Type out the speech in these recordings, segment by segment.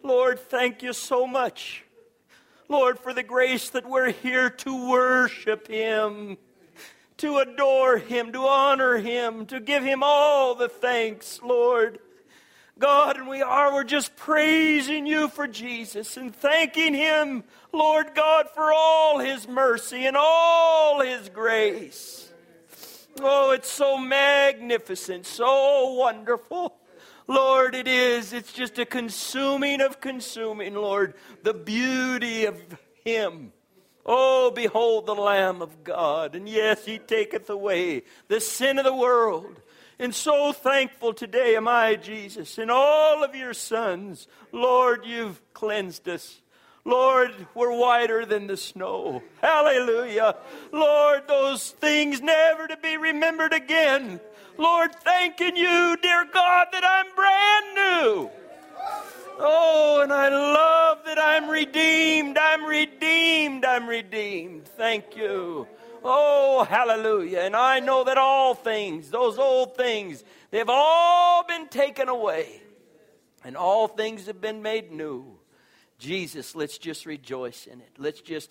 Lord, thank you so much. Lord, for the grace that we're here to worship Him, to adore Him, to honor Him, to give Him all the thanks, Lord. God, and we're just praising You for Jesus and thanking Him, Lord God, for all His mercy and all His grace. Oh, it's so magnificent, so wonderful. Lord, it is. It's just a consuming of consuming, Lord, the beauty of Him. Oh, behold the Lamb of God. And yes, He taketh away the sin of the world. And so thankful today am I, Jesus, and all of Your sons. Lord, You've cleansed us. Lord, we're whiter than the snow. Hallelujah. Lord, those things never to be remembered again. Lord, thanking You, dear God, that I'm brand new. Oh, and I love that I'm redeemed. I'm redeemed. I'm redeemed. Thank You. Oh, hallelujah. And I know that all things, those old things, they've all been taken away. And all things have been made new. Jesus, let's just rejoice in it. Let's just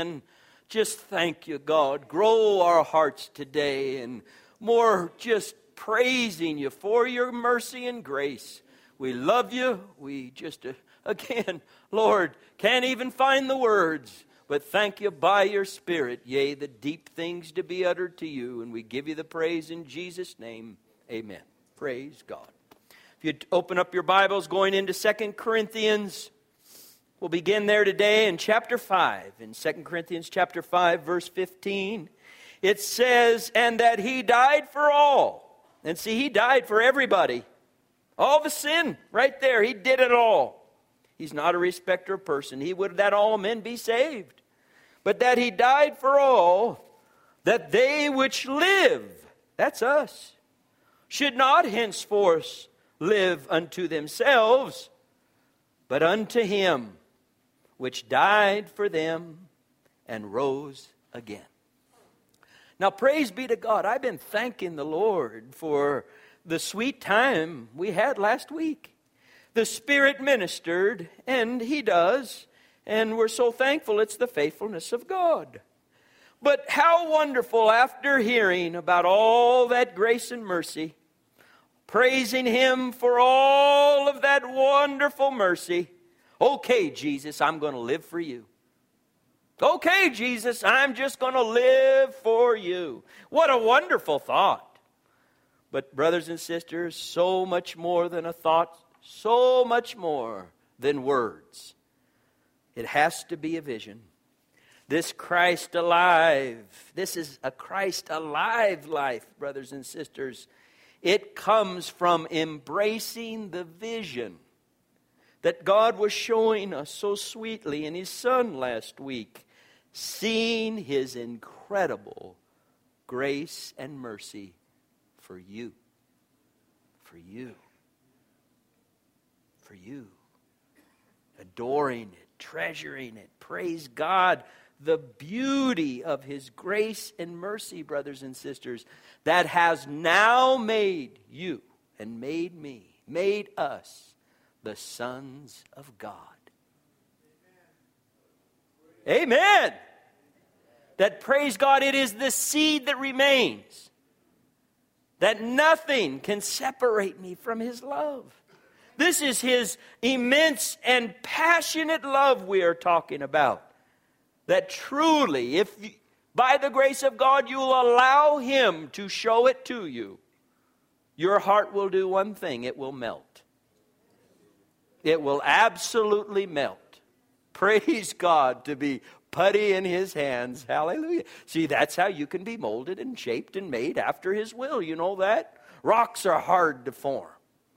thank You, God. Grow our hearts today and more just praising You for Your mercy and grace. We love You. We just, again, Lord, can't even find the words. But thank You by Your Spirit, yea, the deep things to be uttered to You. And we give You the praise in Jesus' name. Amen. Praise God. If you open up your Bibles going into 2 Corinthians, we'll begin there today in chapter 5. In 2 Corinthians chapter 5, verse 15, it says, and that He died for all. And see, He died for everybody. All the sin, right there. He did it all. He's not a respecter of person. He would that all men be saved. But that He died for all, that they which live, that's us, should not henceforth live unto themselves, but unto Him which died for them and rose again. Now, praise be to God. I've been thanking the Lord for the sweet time we had last week. The Spirit ministered, and He does, and we're so thankful it's the faithfulness of God. But how wonderful, after hearing about all that grace and mercy, praising Him for all of that wonderful mercy. Okay, Jesus, I'm going to live for You. Okay, Jesus, I'm just going to live for You. What a wonderful thought. But brothers and sisters, so much more than a thought, so much more than words. It has to be a vision. This Christ alive, this is a Christ alive life, brothers and sisters. It comes from embracing the vision that God was showing us so sweetly in His Son last week, seeing His incredible grace and mercy for you. For you. For you. Adoring it, treasuring it. Praise God. The beauty of His grace and mercy, brothers and sisters, that has now made you and made me, made us the sons of God. Amen. That, praise God, it is the seed that remains. That nothing can separate me from His love. This is His immense and passionate love we are talking about. That truly, if by the grace of God you'll allow Him to show it to you, your heart will do one thing: it will melt. It will absolutely melt. Praise God, to be putty in His hands. Hallelujah. See, that's how you can be molded and shaped and made after His will. You know that? Rocks are hard to form.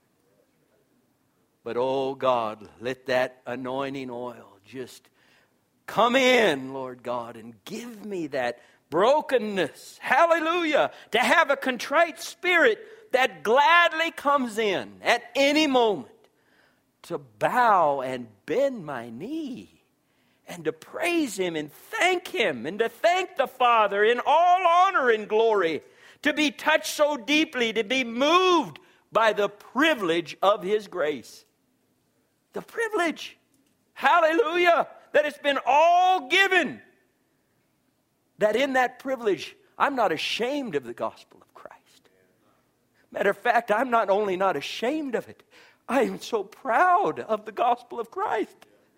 But oh God, let that anointing oil just come in, Lord God, and give me that brokenness. Hallelujah. To have a contrite spirit that gladly comes in at any moment to bow and bend my knee and to praise Him and thank Him and to thank the Father in all honor and glory, to be touched so deeply, to be moved by the privilege of His grace. The privilege. Hallelujah. That it's been all given. That in that privilege, I'm not ashamed of the gospel of Christ. Matter of fact, I'm not only not ashamed of it, I am so proud of the gospel of Christ.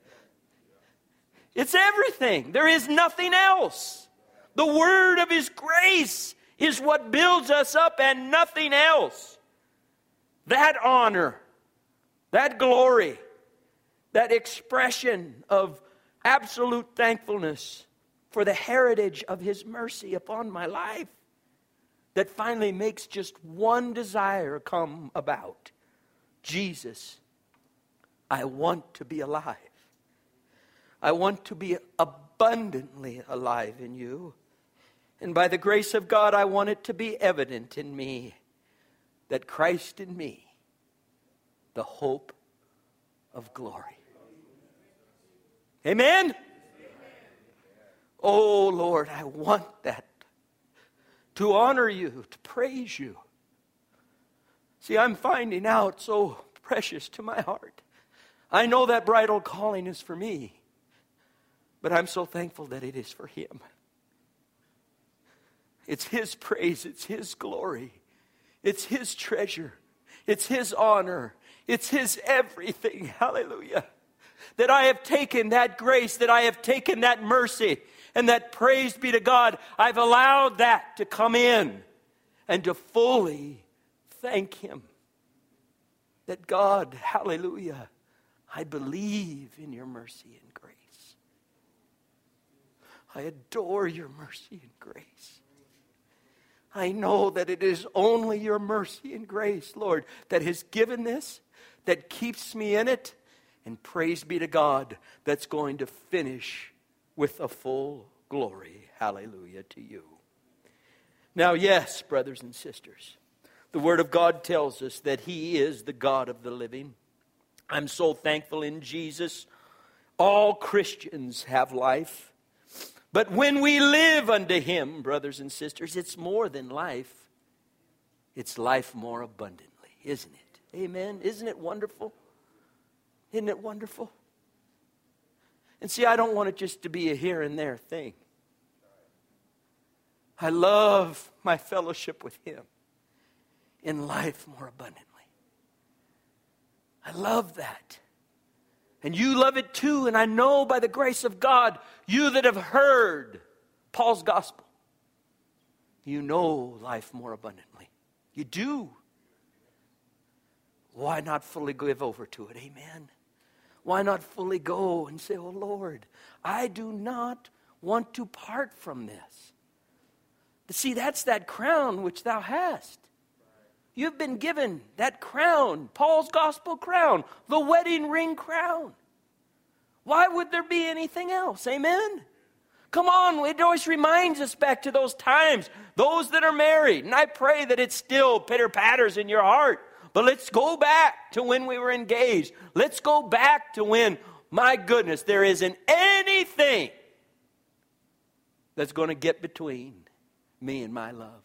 It's everything. There is nothing else. The word of His grace is what builds us up and nothing else. That honor, that glory, that expression of absolute thankfulness for the heritage of His mercy upon my life that finally makes just one desire come about. Jesus, I want to be alive. I want to be abundantly alive in You. And by the grace of God, I want it to be evident in me that Christ in me, the hope of glory. Amen? Oh, Lord, I want that. To honor You, to praise You. See, I'm finding out so precious to my heart. I know that bridal calling is for me. But I'm so thankful that it is for Him. It's His praise. It's His glory. It's His treasure. It's His honor. It's His everything. Hallelujah. That I have taken that grace, that I have taken that mercy, and that praise be to God, I've allowed that to come in and to fully thank Him. That God, hallelujah, I believe in Your mercy and grace. I adore Your mercy and grace. I know that it is only Your mercy and grace, Lord, that has given this, that keeps me in it, and praise be to God, that's going to finish with a full glory. Hallelujah to You. Now, yes, brothers and sisters, the Word of God tells us that He is the God of the living. I'm so thankful in Jesus. All Christians have life. But when we live unto Him, brothers and sisters, it's more than life. It's life more abundantly, isn't it? Amen? Isn't it wonderful? Isn't it wonderful? And see, I don't want it just to be a here and there thing. I love my fellowship with Him in life more abundantly. I love that. And you love it too, and I know by the grace of God, you that have heard Paul's gospel, you know life more abundantly. You do. Why not fully give over to it? Amen. Why not fully go and say, oh Lord, I do not want to part from this. But see, that's that crown which thou hast. You've been given that crown, Paul's gospel crown, the wedding ring crown. Why would there be anything else? Amen? Come on, it always reminds us back to those times, those that are married. And I pray that it still pitter-patters in your heart. But let's go back to when we were engaged. Let's go back to when, my goodness, there isn't anything that's going to get between me and my love.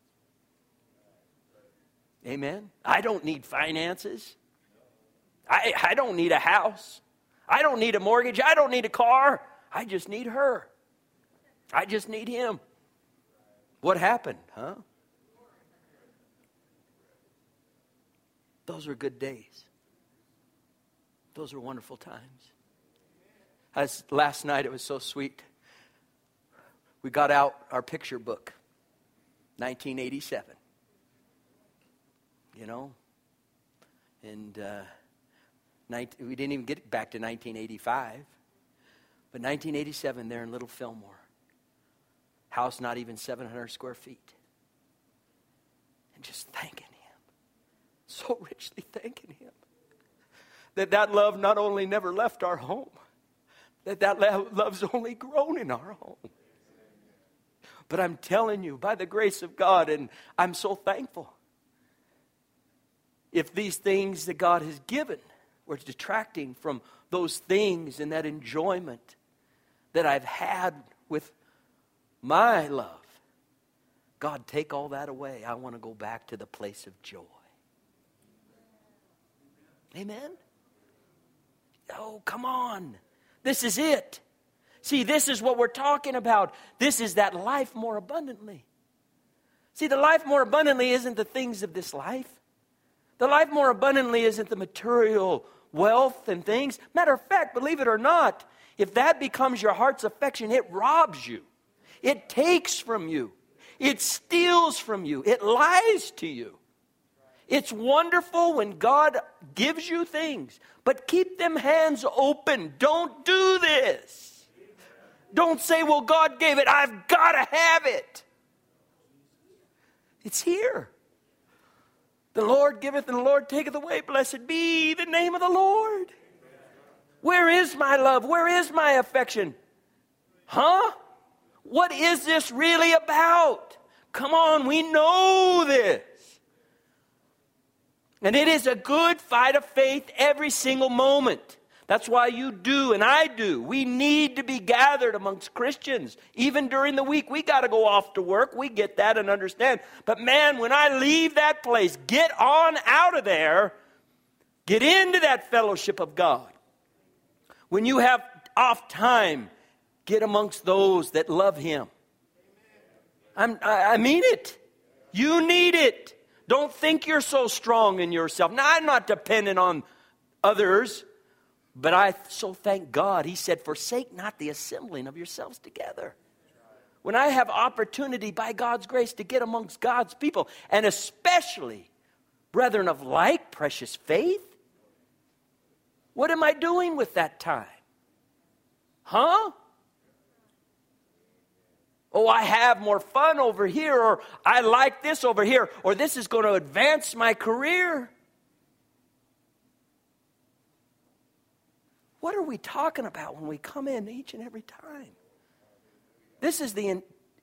Amen? I don't need finances. I don't need a house. I don't need a mortgage. I don't need a car. I just need her. I just need him. What happened, huh? Those are good days. Those are wonderful times. Last night, it was so sweet. We got out our picture book, 1987. You know? And we didn't even get back to 1985. But 1987 there in Little Fillmore. House not even 700 square feet. And just thanking him. So richly thanking him. That love not only never left our home. That love's only grown in our home. But I'm telling you, by the grace of God, and I'm so thankful. If these things that God has given were detracting from those things and that enjoyment that I've had with my love, God, take all that away. I want to go back to the place of joy. Amen? oh, come on. This is it. See, this is what we're talking about. This is that life more abundantly. See, the life more abundantly isn't the things of this life. The life more abundantly isn't the material wealth and things. Matter of fact, believe it or not, if that becomes your heart's affection, it robs you. It takes from you. It steals from you. It lies to you. It's wonderful when God gives you things, but keep them hands open. Don't do this. Don't say, well, God gave it. I've got to have it. It's here. The Lord giveth and the Lord taketh away. Blessed be the name of the Lord. Where is my love? Where is my affection? Huh? What is this really about? Come on, we know this. And it is a good fight of faith every single moment. That's why you do and I do. We need to be gathered amongst Christians. Even during the week, we got to go off to work. We get that and understand. But man, when I leave that place, get on out of there. Get into that fellowship of God. When you have off time, get amongst those that love Him. I mean it. You need it. Don't think you're so strong in yourself. Now, I'm not dependent on others, but I so thank God. He said, forsake not the assembling of yourselves together. When I have opportunity by God's grace to get amongst God's people, and especially brethren of like precious faith, what am I doing with that time? Huh? Oh, I have more fun over here, or I like this over here, or this is going to advance my career. What are we talking about when we come in each and every time? This is the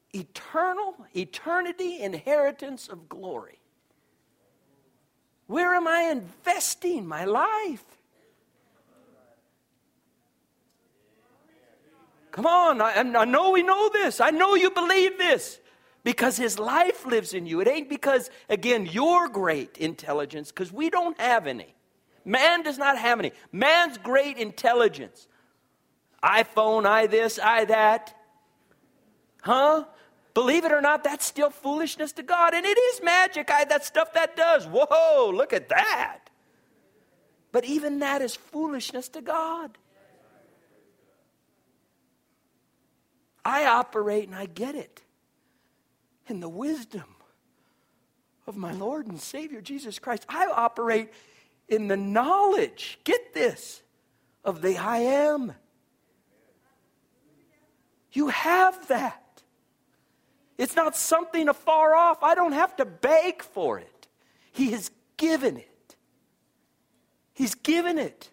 eternity inheritance of glory. Where am I investing my life? Come on, I know we know this. I know you believe this. Because His life lives in you. It ain't because, again, your great intelligence, because we don't have any. Man does not have any. Man's great intelligence. iPhone, I this, I that. Huh? Believe it or not, that's still foolishness to God. And it is magic. That stuff that does. Whoa, look at that. But even that is foolishness to God. I operate, and I get it, in the wisdom of my Lord and Savior Jesus Christ. I operate in the knowledge, get this, of the I am. You have that. It's not something afar off. I don't have to beg for it. He has given it. He's given it.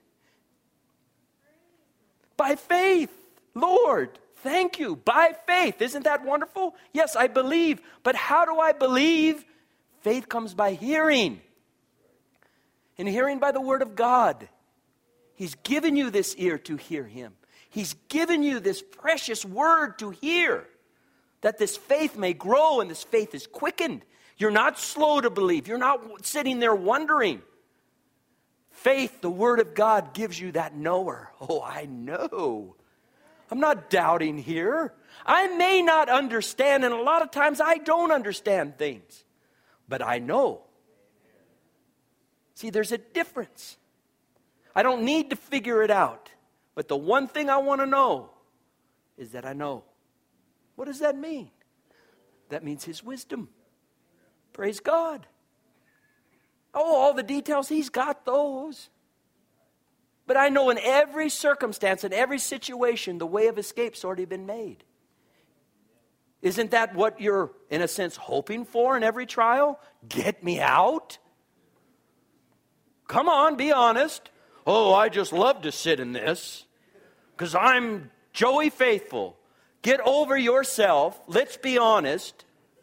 By faith, Lord, thank you. By faith. Isn't that wonderful? Yes, I believe. But how do I believe? Faith comes by hearing. And hearing by the word of God. He's given you this ear to hear Him. He's given you this precious word to hear. That this faith may grow and this faith is quickened. You're not slow to believe. You're not sitting there wondering. Faith, the word of God, gives you that knower. Oh, I know. I'm not doubting here. I may not understand, and a lot of times I don't understand things. But I know. See, there's a difference. I don't need to figure it out. But the one thing I want to know is that I know. What does that mean? That means His wisdom. Praise God. Oh, all the details, He's got those. But I know in every circumstance, in every situation, the way of escape's already been made. Isn't that what you're, in a sense, hoping for in every trial? Get me out? Come on, be honest. Oh, I just love to sit in this because I'm Joey Faithful. Get over yourself. Let's be honest.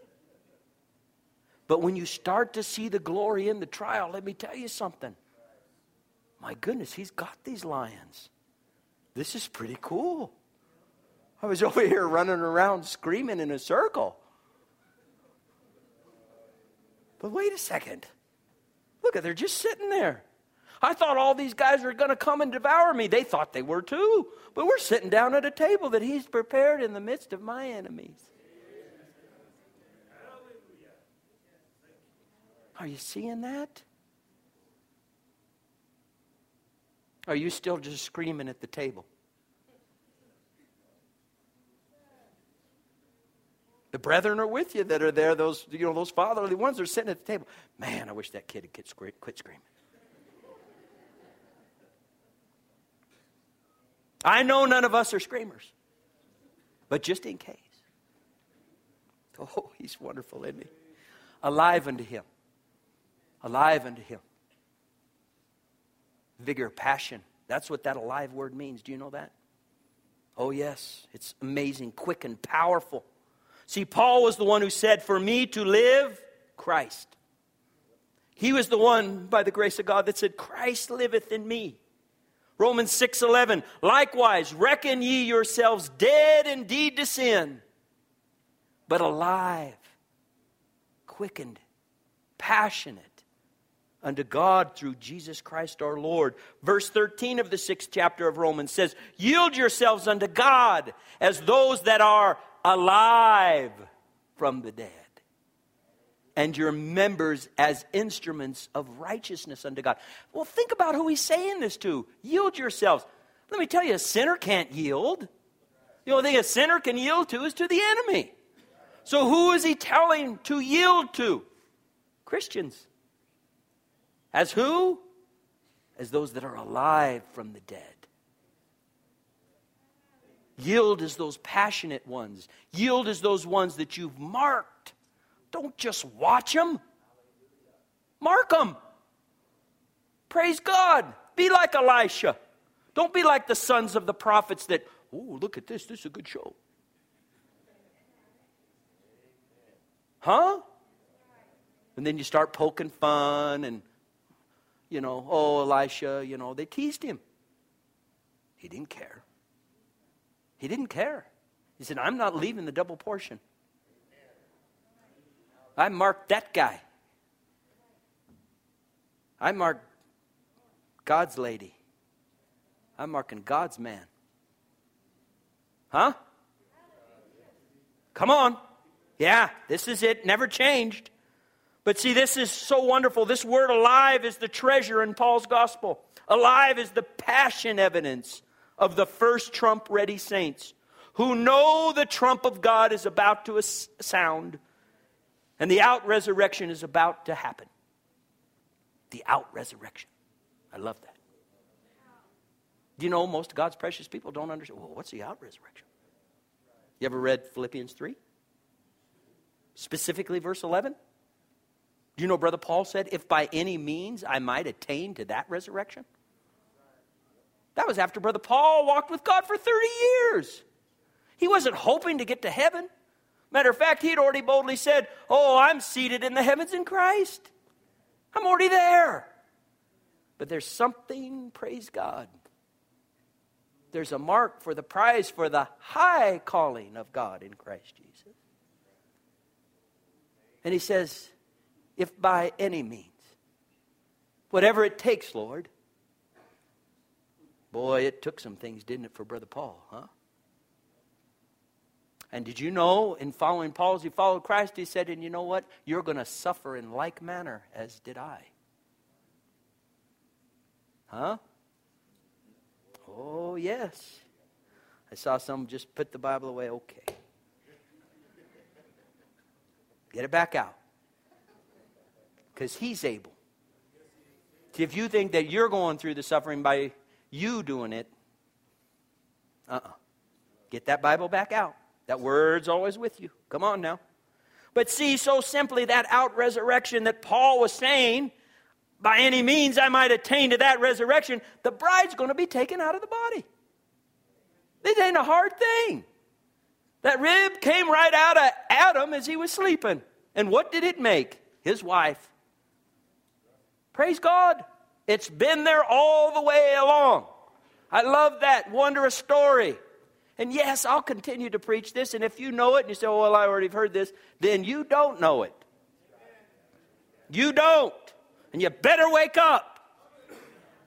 But when you start to see the glory in the trial, let me tell you something. My goodness, He's got these lions. This is pretty cool. I was over here running around screaming in a circle. But wait a second. Look, they're just sitting there. I thought all these guys were going to come and devour me. They thought they were too. But we're sitting down at a table that he's prepared in the midst of my enemies. Are you seeing that? Are you still just screaming at the table? The brethren are with you that are there. Those fatherly ones are sitting at the table. Man, I wish that kid had quit screaming. I know none of us are screamers. But just in case. Oh, he's wonderful, isn't he? Alive unto him. Alive unto him. Vigor, passion. That's what that alive word means. Do you know that? Oh, yes. It's amazing, quick, and powerful. See, Paul was the one who said, for me to live, Christ. He was the one, by the grace of God, that said, Christ liveth in me. Romans 6:11, likewise, reckon ye yourselves dead indeed to sin, but alive, quickened, passionate unto God through Jesus Christ our Lord. Verse 13 of the 6th chapter of Romans says, yield yourselves unto God as those that are alive from the dead, and your members as instruments of righteousness unto God. Well, think about who he's saying this to. Yield yourselves. Let me tell you, a sinner can't yield. The only thing a sinner can yield to is to the enemy. So who is he telling to yield to? Christians. As who? As those that are alive from the dead. Yield as those passionate ones. Yield as those ones that you've marked. Don't just watch them. Mark them. Praise God. Be like Elisha. Don't be like the sons of the prophets that, oh, look at this. This is a good show. Huh? And then you start poking fun and, oh, Elisha, they teased him. He didn't care. He didn't care. He said, I'm not leaving the double portion. I marked that guy. I marked God's lady. I'm marking God's man. Huh? Come on. Yeah, this is it. Never changed. But see, this is so wonderful. This word alive is the treasure in Paul's gospel. Alive is the passion evidence of the first trump-ready saints who know the trump of God is about to sound. And the out-resurrection is about to happen. The out-resurrection. I love that. Do you know most of God's precious people don't understand? Well, what's the out-resurrection? You ever read Philippians 3? Specifically verse 11? Do you know Brother Paul said, if by any means I might attain to that resurrection? That was after Brother Paul walked with God for 30 years. He wasn't hoping to get to heaven. Matter of fact, he had already boldly said, oh, I'm seated in the heavens in Christ. I'm already there. But there's something, praise God. There's a mark for the prize for the high calling of God in Christ Jesus. And he says, if by any means, whatever it takes, Lord. Boy, it took some things, didn't it, for Brother Paul, huh? And did you know, in following Paul as he followed Christ, he said, and you know what? You're going to suffer in like manner as did I. Huh? Oh, yes. I saw some just put the Bible away. Okay. Get it back out. Because he's able. See, if you think that you're going through the suffering by you doing it, get that Bible back out. That word's always with you. Come on now. But see, so simply that out-resurrection that Paul was saying, by any means I might attain to that resurrection, the bride's going to be taken out of the body. This ain't a hard thing. That rib came right out of Adam as he was sleeping. And what did it make? His wife. Praise God. It's been there all the way along. I love that wondrous story. And yes, I'll continue to preach this. And if you know it and you say, oh, well, I already heard this, then you don't know it. You don't. And you better wake up.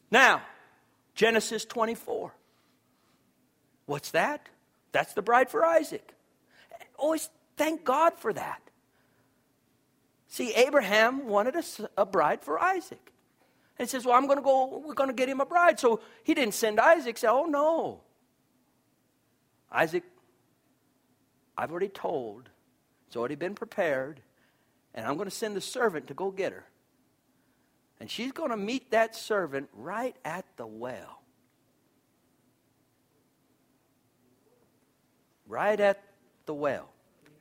Now, Genesis 24. What's that? That's the bride for Isaac. Always thank God for that. See, Abraham wanted a bride for Isaac. And he says, well, we're going to get him a bride. So he didn't send Isaac. Say, oh, no. Isaac, I've already told. It's already been prepared. And I'm going to send the servant to go get her. And she's going to meet that servant right at the well. Right at the well.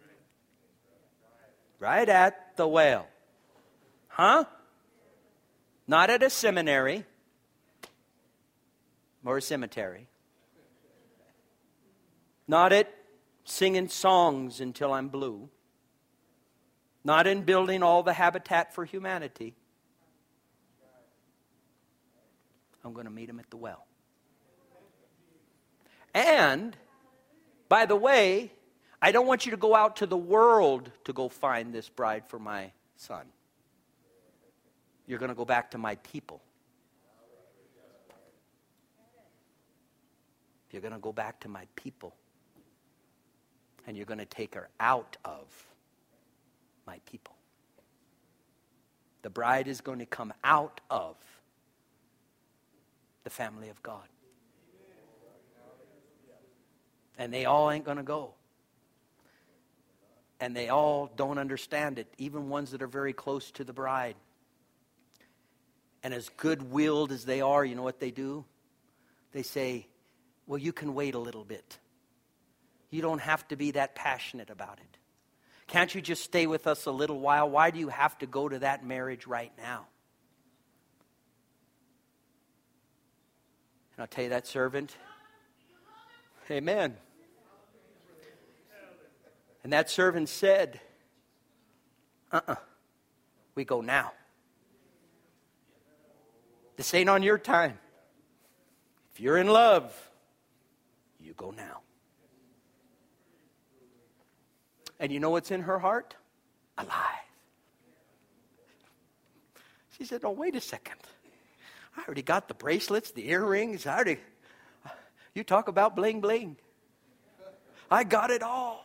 Right at the well. Huh? Not at a seminary or a cemetery. Not at singing songs until I'm blue. Not in building all the Habitat for Humanity. I'm going to meet him at the well. And, by the way, I don't want you to go out to the world to go find this bride for my son. You're going to go back to my people. You're going to go back to my people. And you're going to take her out of my people. The bride is going to come out of the family of God. And they all ain't going to go. And they all don't understand it, even ones that are very close to the bride. And as good-willed as they are, you know what they do? They say, well, you can wait a little bit. You don't have to be that passionate about it. Can't you just stay with us a little while? Why do you have to go to that marriage right now? And I'll tell you, that servant, amen. And that servant said, we go now. This ain't on your time. If you're in love, you go now. And you know what's in her heart? Alive. She said, oh, wait a second. I already got the bracelets, the earrings. You talk about bling bling. I got it all.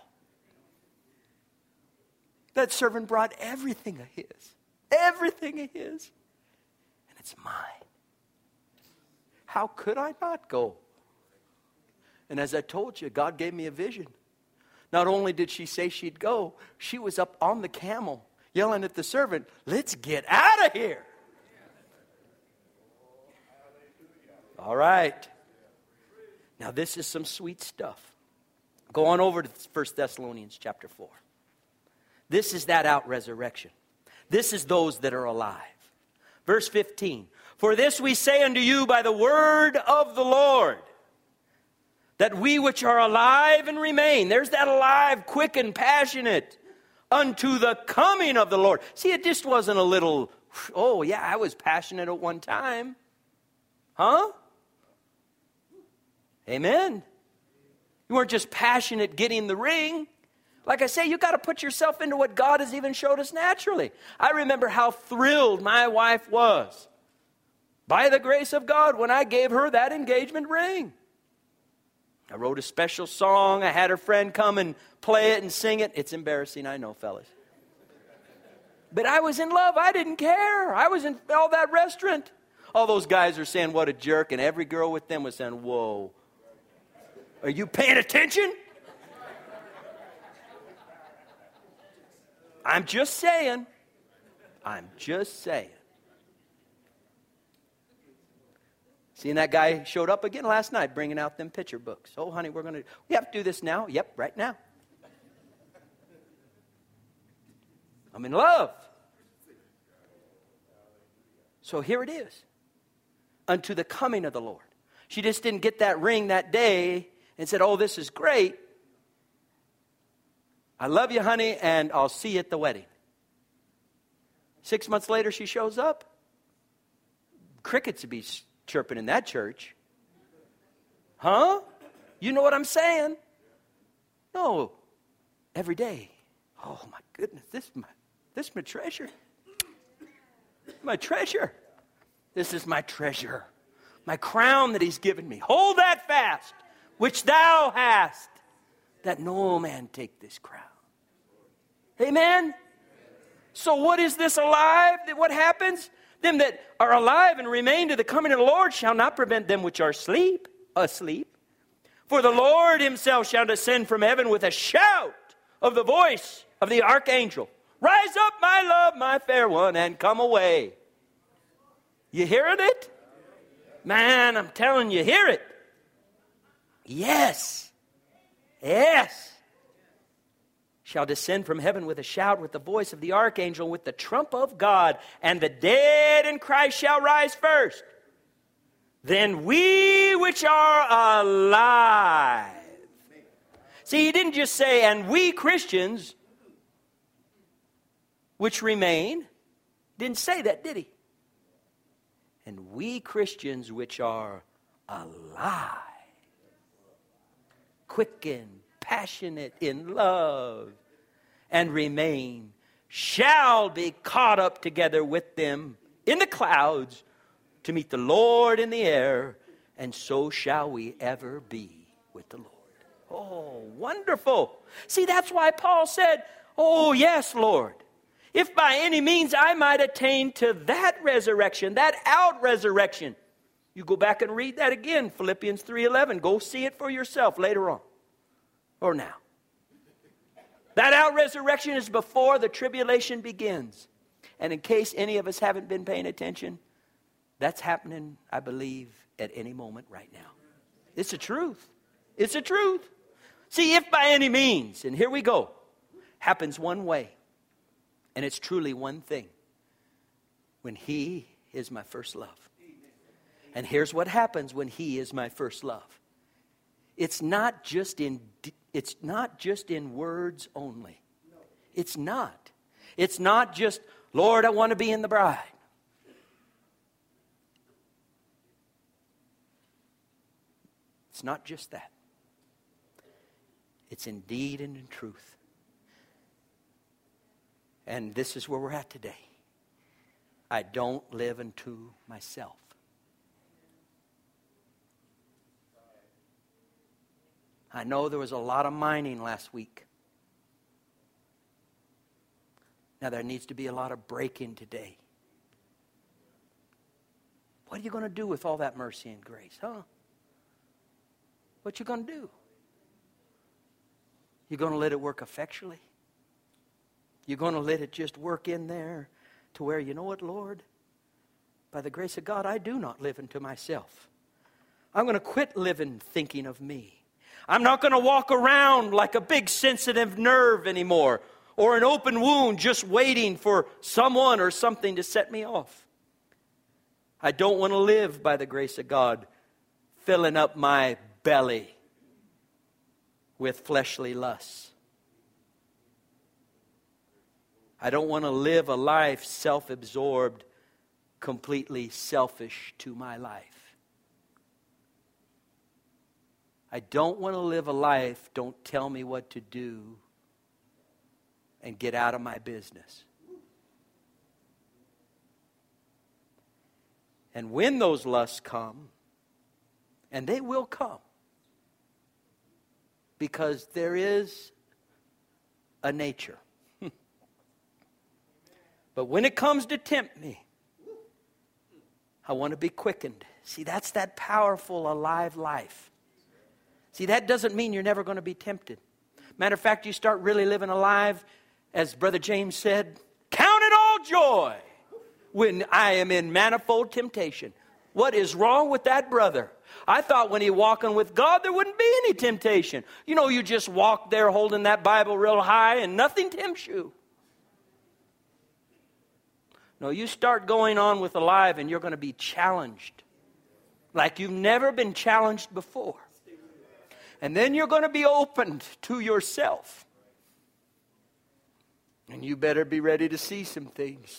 That servant brought everything of his. Everything of his. And it's mine. How could I not go? And as I told you, God gave me a vision. Not only did she say she'd go, she was up on the camel yelling at the servant, let's get out of here. All right. Now this is some sweet stuff. Go on over to 1 Thessalonians chapter 4. This is that out resurrection. This is those that are alive. Verse 15. For this we say unto you by the word of the Lord, that we which are alive and remain, there's that alive, quick and passionate, unto the coming of the Lord. See, it just wasn't a little, oh yeah, I was passionate at one time. Huh? Amen. You weren't just passionate getting the ring. Like I say, you got to put yourself into what God has even showed us naturally. I remember how thrilled my wife was by the grace of God when I gave her that engagement ring. I wrote a special song. I had her friend come and play it and sing it. It's embarrassing, I know, fellas. But I was in love. I didn't care. I was in all that restaurant. All those guys are saying, what a jerk. And every girl with them was saying, whoa. Are you paying attention? I'm just saying. I'm just saying. Seeing that guy showed up again last night bringing out them picture books. Oh, honey, we have to do this now. Yep, right now. I'm in love. So here it is. Unto the coming of the Lord. She just didn't get that ring that day and said, oh, this is great. I love you, honey, and I'll see you at the wedding. 6 months later, she shows up. Crickets would be chirping in that church. Huh? You know what I'm saying? No. Every day. Oh, my goodness. This is my treasure. My treasure. This is my treasure. My crown that he's given me. Hold that fast, which thou hast, that no man take this crown. Amen? So what is this alive? What happens? Them that are alive and remain to the coming of the Lord shall not prevent them which are asleep. For the Lord himself shall descend from heaven with a shout of the voice of the archangel. Rise up, my love, my fair one, and come away. You hearing it? Man, I'm telling you, hear it. Yes. Yes. Shall descend from heaven with a shout, with the voice of the archangel, with the trump of God, and the dead in Christ shall rise first. Then we which are alive. See, he didn't just say, and we Christians which remain. Didn't say that, did he? And we Christians which are alive, quickened, passionate in love, and remain, shall be caught up together with them in the clouds to meet the Lord in the air, and so shall we ever be with the Lord. Oh, wonderful. See, that's why Paul said, oh, yes, Lord. If by any means I might attain to that resurrection, that out-resurrection. You go back and read that again, Philippians 3:11. Go see it for yourself later on. Or now. That out-resurrection is before the tribulation begins. And in case any of us haven't been paying attention, that's happening, I believe, at any moment right now. It's the truth. It's the truth. See, if by any means, and here we go, happens one way. And it's truly one thing. When he is my first love. And here's what happens when he is my first love. It's not just in words only. It's not. It's not just, Lord, I want to be in the bride. It's not just that. It's in deed and in truth. And this is where we're at today. I don't live unto myself. I know there was a lot of mining last week. Now there needs to be a lot of breaking today. What are you going to do with all that mercy and grace, huh? What you going to do? You going to let it work effectually? You're going to let it just work in there to where, you know what, Lord? By the grace of God, I do not live unto myself. I'm going to quit living thinking of me. I'm not going to walk around like a big sensitive nerve anymore, or an open wound just waiting for someone or something to set me off. I don't want to live by the grace of God filling up my belly with fleshly lusts. I don't want to live a life self-absorbed, completely selfish to my life. I don't want to live a life, don't tell me what to do, and get out of my business. And when those lusts come, and they will come, because there is a nature. But when it comes to tempt me, I want to be quickened. See, that's that powerful, alive life. See, that doesn't mean you're never going to be tempted. Matter of fact, you start really living alive, as Brother James said, count it all joy when I am in manifold temptation. What is wrong with that brother? I thought when you're walking with God, there wouldn't be any temptation. You know, you just walk there holding that Bible real high and nothing tempts you. No, you start going on with alive and you're going to be challenged like you've never been challenged before. And then you're going to be opened to yourself. And you better be ready to see some things.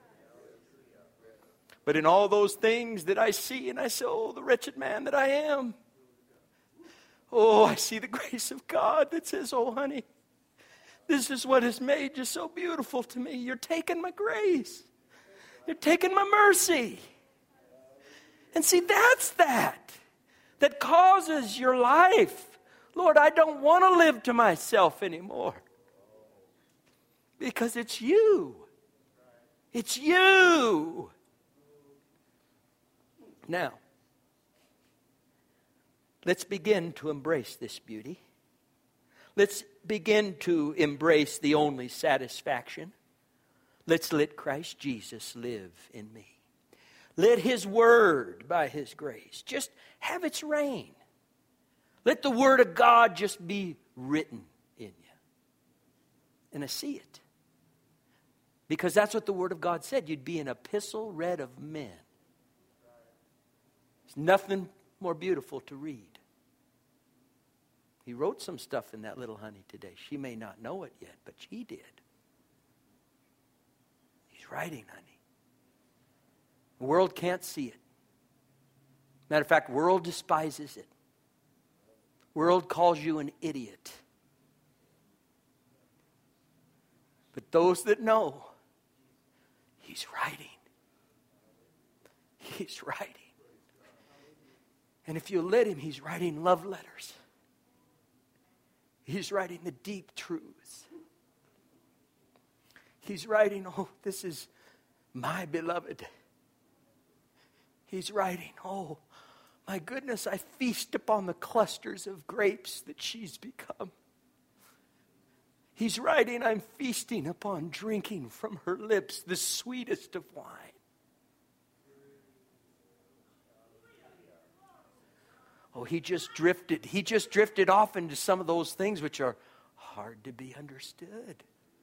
But in all those things that I see, and I say, oh, the wretched man that I am. Oh, I see the grace of God that says, oh, honey, this is what has made you so beautiful to me. You're taking my grace. You're taking my mercy. And see, that's that causes your life. Lord, I don't want to live to myself anymore. Because it's you. It's you. Now, let's begin to embrace this beauty. Let's begin to embrace the only satisfaction. Let's let Christ Jesus live in me. Let His Word, by His grace, just have its reign. Let the Word of God just be written in you. And I see it. Because that's what the Word of God said. You'd be an epistle read of men. There's nothing more beautiful to read. He wrote some stuff in that little honey today. She may not know it yet, but he did. He's writing, honey. The world can't see it. Matter of fact, the world despises it. The world calls you an idiot. But those that know, He's writing. He's writing. And if you let Him, He's writing love letters. He's writing the deep truths. He's writing, oh, this is my beloved. He's writing, oh, my goodness, I feast upon the clusters of grapes that she's become. He's writing, I'm feasting upon drinking from her lips the sweetest of wine. Oh, he just drifted off into some of those things which are hard to be understood.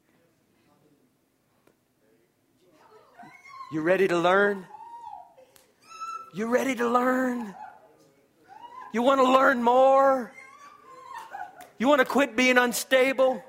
You ready to learn? You ready to learn? You want to learn more? You want to quit being unstable?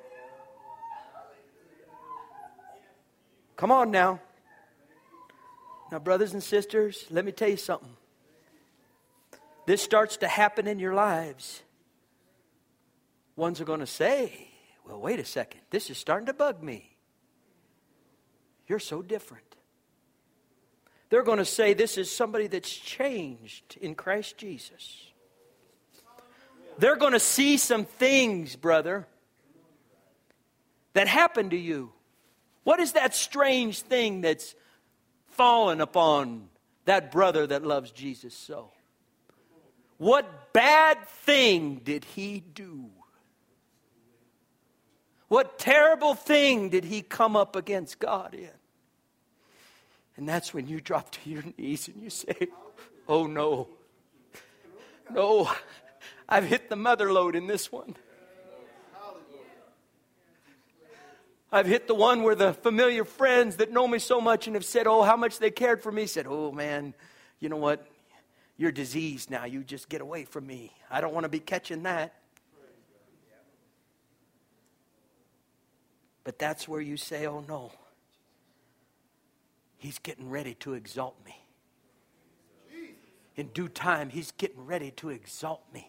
Come on now. Now, brothers and sisters, let me tell you something. This starts to happen in your lives. Ones are going to say, well, wait a second. This is starting to bug me. You're so different. They're going to say this is somebody that's changed in Christ Jesus. They're going to see some things, brother, that happened to you. What is that strange thing that's fallen upon that brother that loves Jesus so? What bad thing did he do? What terrible thing did he come up against God in? And that's when you drop to your knees and you say, oh no, no, I've hit the mother lode in this one. I've hit the one where the familiar friends that know me so much and have said, oh, how much they cared for me, said, oh man, you know what? You're diseased now. You just get away from me. I don't want to be catching that. But that's where you say, oh no. He's getting ready to exalt me. In due time, He's getting ready to exalt me.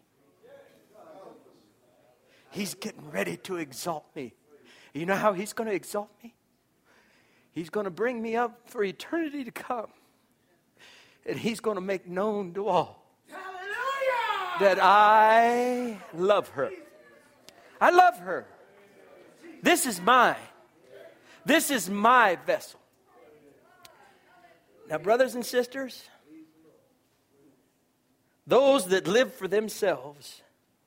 He's getting ready to exalt me. You know how He's going to exalt me? He's going to bring me up for eternity to come. And He's going to make known to all that I love her. I love her. This is mine. This is my vessel. Now, brothers and sisters, those that live for themselves,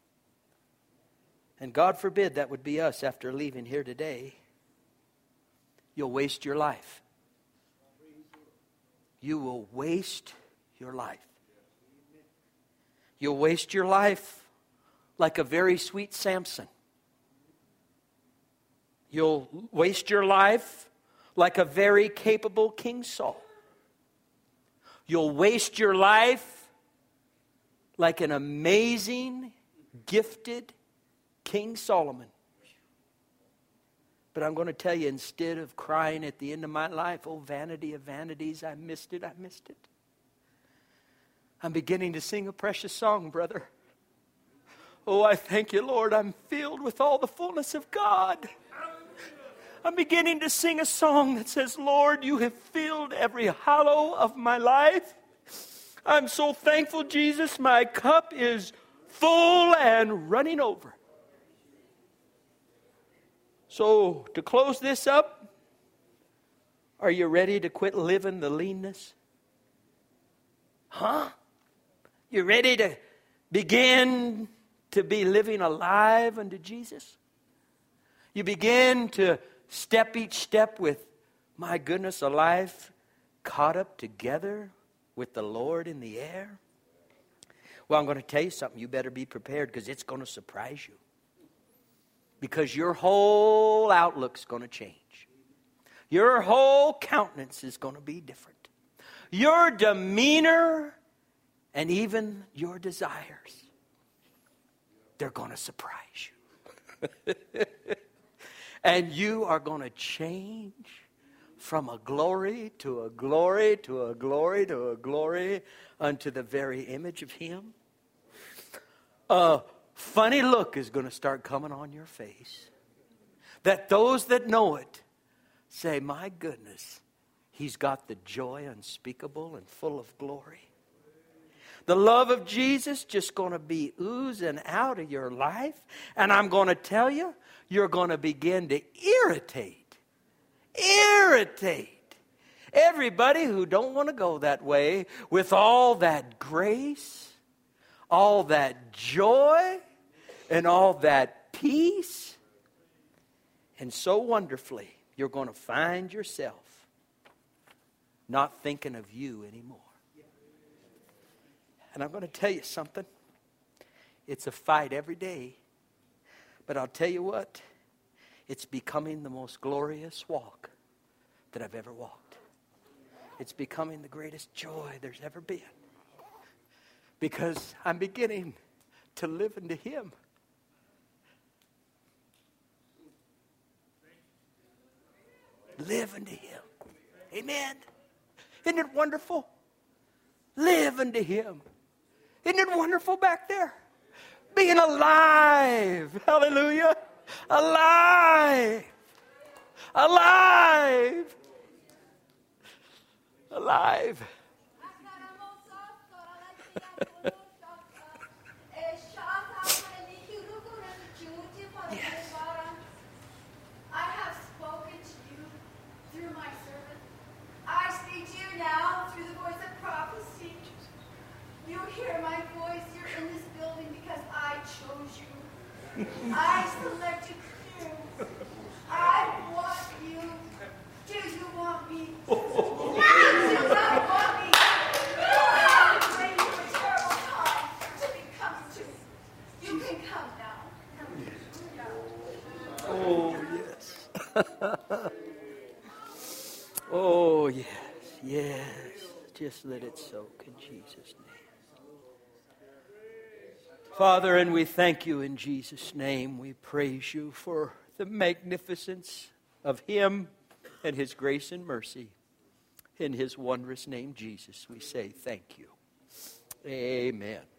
and God forbid that would be us after leaving here today, you'll waste your life. You will waste your life. You'll waste your life like a very sweet Samson. You'll waste your life like a very capable King Saul. You'll waste your life like an amazing, gifted King Solomon. But I'm going to tell you, instead of crying at the end of my life, oh, vanity of vanities, I missed it. I'm beginning to sing a precious song, brother. Oh, I thank you, Lord. I'm filled with all the fullness of God. I'm beginning to sing a song that says, Lord, you have filled every hollow of my life. I'm so thankful, Jesus, my cup is full and running over. So, to close this up, are you ready to quit living the leanness? Huh? You ready to begin to be living alive unto Jesus? You begin to step each step with, my goodness, a life caught up together with the Lord in the air? Well, I'm going to tell you something. You better be prepared, because it's going to surprise you. Because your whole outlook's going to change. Your whole countenance is going to be different. Your demeanor and even your desires, they're going to surprise you. And you are going to change from a glory to a glory to a glory to a glory unto the very image of Him. A funny look is going to start coming on your face, that those that know it say, my goodness, He's got the joy unspeakable and full of glory. The love of Jesus just going to be oozing out of your life. And I'm going to tell you, you're going to begin to irritate everybody who don't want to go that way, with all that grace, all that joy, and all that peace. And so wonderfully, you're going to find yourself not thinking of you anymore. And I'm going to tell you something. It's a fight every day. But I'll tell you what, it's becoming the most glorious walk that I've ever walked. It's becoming the greatest joy there's ever been. Because I'm beginning to live into Him. Live unto Him. Amen. Isn't it wonderful? Live unto Him. Isn't it wonderful back there? Being alive. Hallelujah. Alive. Alive. Alive. Yes. I have spoken to you through my servant. I speak to you now through the voice of prophecy. You hear my voice. You're in this building because I chose you. I selected you. I want you. Do you want me? You do not want me. You have been waiting for a terrible time to be coming to. You can come now. Oh, yes. Oh, yes. Yes. Just let it soak in Jesus' name. Father, and we thank you in Jesus' name. We praise you for the magnificence of Him and His grace and mercy. In His wondrous name, Jesus, we say thank you. Amen.